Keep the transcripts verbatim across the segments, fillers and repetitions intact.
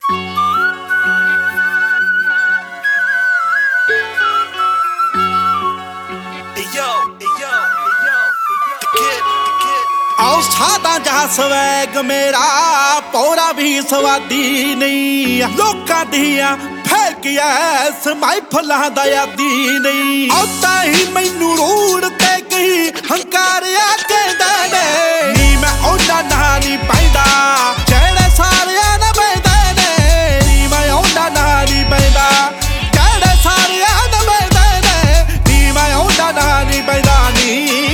आओ सादा जा स्वैग मेरा पौरा भी स्वादी नहीं लोकां दियां फेंकिया समाइफलां दा यादी नहीं औता ही मैनू रोड ते गई हंकारिया कहंदा ने नी मैं ओना ना नहीं पैंदा जेड़े सारियां ना पैंदे ने नी मैं ओना ना नहीं पैंदा जेड़े सारियां ना पैंदे ने नी मैं ओना ना नहीं पैंदा नी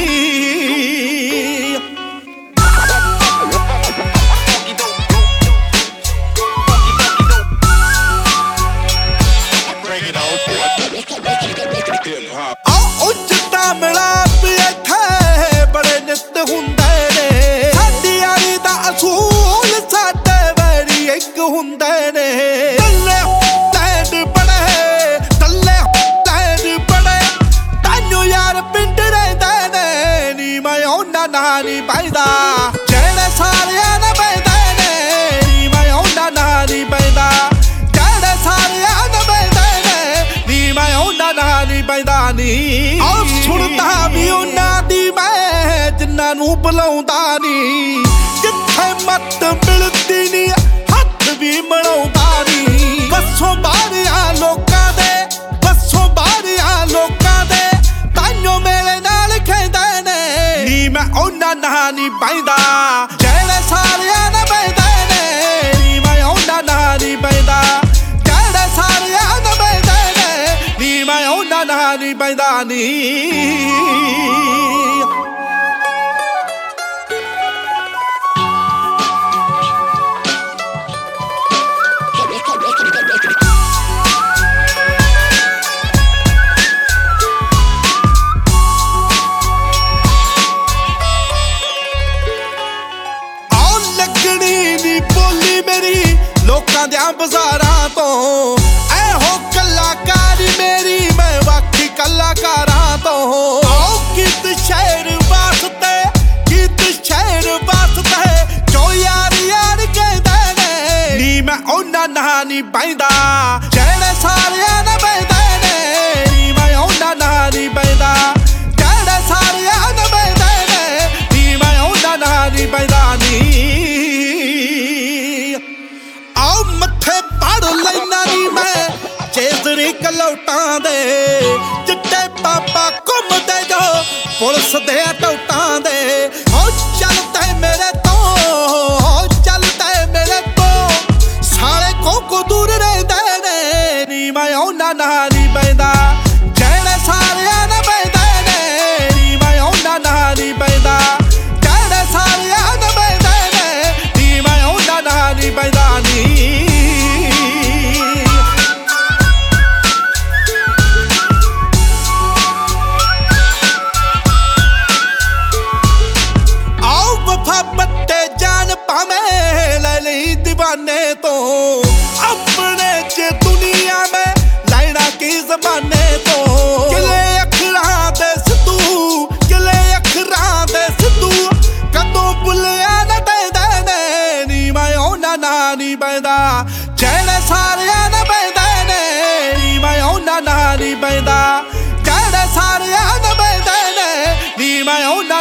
नहीं पैदा जेड़े सारियां ना पैंदे ने नी मैं ओना ना नहीं पैंदा जेड़े सारियां ना पैंदे ने नी मैं ओना ना नहीं पैंदा नी और सुनदा भी ओना दी मैं जिन्ना नू बुलाउंदा नी जिथे मत मिलदी नी हथ भी मलाउंदा नी बसों बारियां लोकां दे बसों बारियां लोकां दे ताइयों मेरे नाल खेंदे ने नी मैं ओना ना नहीं पैंदा जेड़े सारियां ना पैंदे ने नी मैं ओना ना नहीं पैंदा जेड़े सारियां ना पैंदे ने नी मैं ओना ना नहीं पैंदा नी लोकां दे बाजारां तो ऐ हो कलाकारी मेरी मैं बाकी कलाकारां तो आओ गीत शहर वास्ते गीत शहर वास्ते जो यार यार कहदे ने नी मैं ओना ना नहीं पैंदा जेड़े सारियां ना पैंदे ने नी मैं ओना ना नहीं पैंदा जेड़े सारियां ना पैंदे ने नी मैं ओना ना नहीं पैंदा नी चेजरी कलौटां दे चिट्टे पापा घुमदे जो पुलिस दे टौटां दे हो चलते मेरे तो हो चलते मेरे तो सारे को को दूर रहिंदे ने नी मैं ओना ना नहीं पैंदा जेड़े सारियां ना पैंदे ने नी मैं ओना ना नहीं पैंदा जेड़े सारियां ना पैंदे ने नी मैं ओना ना नहीं पैंदा नी तो अपने च दुनिया में लाइना की जमाने तो किले अखरां दे सिद्धू किले अखरां दे सिद्धू कदों भुलिया ना पैंदे ने नी मैं ओना ना नहीं पैंदा जेड़े सारियां ना पैंदे ने नी मैं ओना ना नहीं पैंदा जेड़े सारियां ना पैंदे ने नी मैं ओना